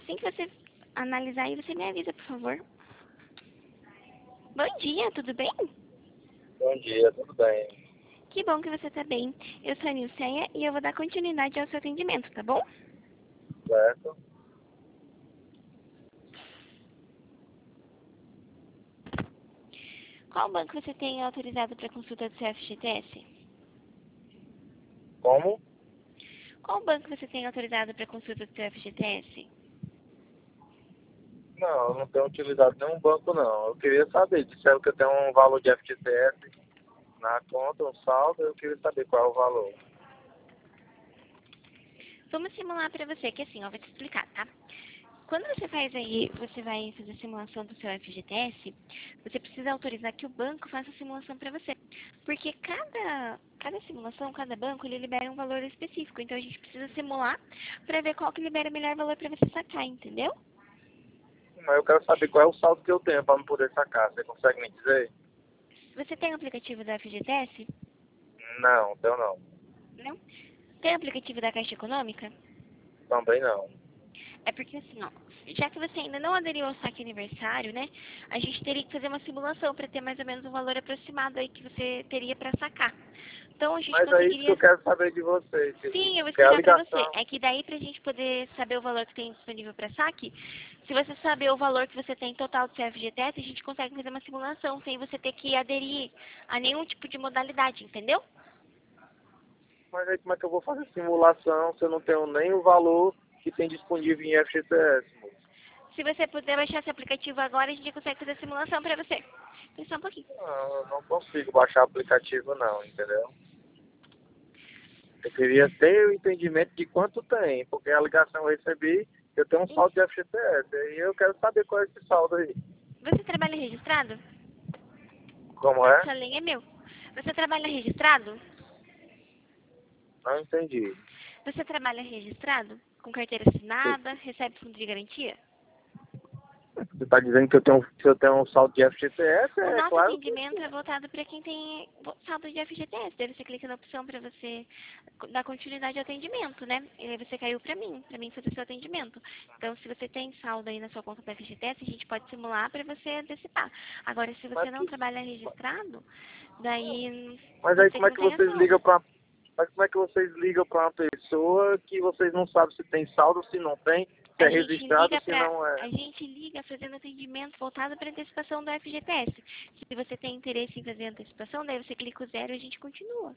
assim que você analisar aí, você me avisa, por favor. Bom dia, tudo bem? Bom dia, tudo bem? Que bom que você tá bem. Eu sou a Nilceia e eu vou dar continuidade ao seu atendimento, tá bom? Certo? Qual banco você tem autorizado para consulta do seu FGTS? Como? Qual banco você tem autorizado para consulta do seu FGTS? Não, eu não tenho utilizado nenhum banco, não. Eu queria saber, disseram que eu tenho um valor de FGTS na conta, um saldo, eu queria saber qual é o valor. Vamos simular para você, que assim, ó, vou te explicar, tá? Quando você faz aí, você vai fazer a simulação do seu FGTS, você precisa autorizar que o banco faça a simulação para você. Porque cada simulação, cada banco, ele libera um valor específico. Então a gente precisa simular para ver qual que libera o melhor valor para você sacar, entendeu? Mas eu quero saber qual é o saldo que eu tenho para me poder sacar. Você consegue me dizer? Você tem o aplicativo da FGTS? Não, tenho não. Não? Tem o aplicativo da Caixa Econômica? Também não. É porque assim, ó, já que você ainda não aderiu ao saque aniversário, né, a gente teria que fazer uma simulação para ter mais ou menos um valor aproximado aí que você teria para sacar. Então a gente Mas é isso que eu conseguiria. quero saber de vocês. Sim, eu vou Que é a explicar para você. ligação. É que daí pra gente poder saber o valor que tem disponível para saque, se você saber o valor que você tem total do seu FGTS, a gente consegue fazer uma simulação sem você ter que aderir a nenhum tipo de modalidade, entendeu? Mas aí como é que eu vou fazer simulação se eu não tenho nem o valor que tem disponível em FGTS, moço? Se você puder baixar esse aplicativo agora, a gente consegue fazer a simulação para você. Espera só um pouquinho. Não, eu não consigo baixar aplicativo não, entendeu? Eu queria ter o entendimento de quanto tem, porque a ligação eu recebi, eu tenho um saldo de FGTS, e eu quero saber qual é esse saldo aí. Você trabalha registrado? Como Não, é? essa linha é meu. Você trabalha registrado? Não entendi. Você trabalha registrado? Com carteira Você assinada? Recebe fundo de garantia? está dizendo que se eu tenho um saldo de FGTS, O é nosso claro que atendimento é sim. voltado para quem tem saldo de FGTS. Daí você clica na opção para você dar continuidade ao atendimento, né? E aí você caiu para mim fazer seu atendimento. Então, se você tem saldo aí na sua conta do FGTS, a gente pode simular para você antecipar. Agora, se você Mas, não trabalha registrado, daí mas pode aí ser como que é não que tenha vocês saldo. ligam para mas como é que vocês ligam para uma pessoa que vocês não sabem se tem saldo, se não tem, se é registrado, se não A é? gente liga fazendo atendimento voltado para antecipação do FGTS. Se você tem interesse em fazer antecipação, daí você clica o zero e a gente continua.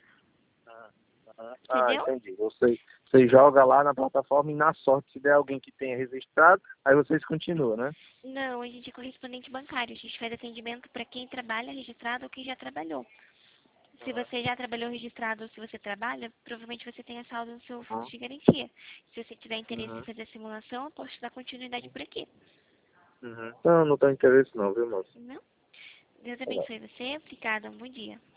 Ah, Entendeu? entendi. Você joga lá na plataforma e na sorte, se der alguém que tenha registrado, aí vocês continuam, né? Não, a gente é correspondente bancário. A gente faz atendimento para quem trabalha registrado ou quem já trabalhou. Se você já trabalhou registrado ou se você trabalha, provavelmente você tenha saldo no seu fundo Uhum. de garantia. Se você tiver interesse em Uhum. fazer a simulação, eu posso te dar continuidade por aqui. Uhum. Não, não tenho interesse não, viu, moço? Não? Deus Tá bom. abençoe você. Obrigada. Um bom dia.